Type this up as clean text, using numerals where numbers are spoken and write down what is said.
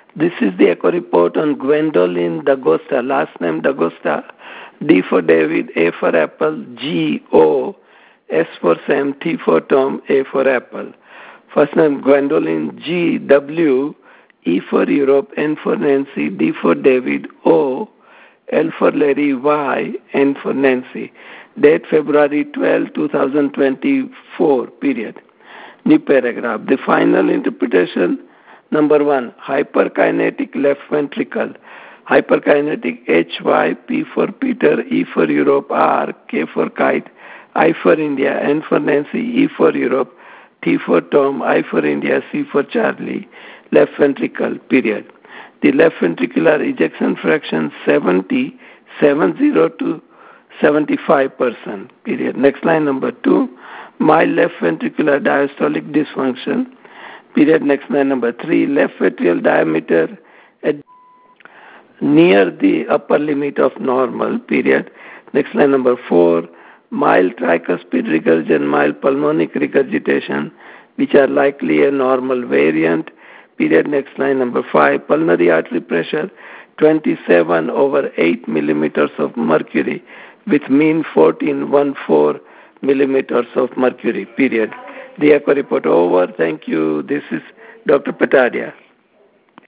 This is the echo report on Gwendolyn D'Agosta, last name D'Agosta, D for David, A for Apple, G, O, S for Sam, T for Tom, A for Apple. First name Gwendolyn, G, W, E for Europe, N for Nancy, D for David, O, L for Larry, Y, N for Nancy. Date February 12, 2024, period. New paragraph. The final interpretation, number 1, hyperkinetic left ventricle. Hyperkinetic HY, P for Peter, E for Europe, R, K for kite, I for India, N for Nancy, E for Europe, T for Tom, I for India, C for Charlie, left ventricle, period. The left ventricular ejection fraction 70 to 75%, period. Next line, number 2, mild left ventricular diastolic dysfunction, period. Next line, number 3, left atrial diameter at near the upper limit of normal, period. Next line, number 4, mild tricuspid regurgitation, mild pulmonic regurgitation, which are likely a normal variant, period. Next line, number 5, pulmonary artery pressure 27 over 8 millimeters of mercury with mean 14.14 millimeters of mercury, period. The echo report over. Thank you. This is Dr. Patadia.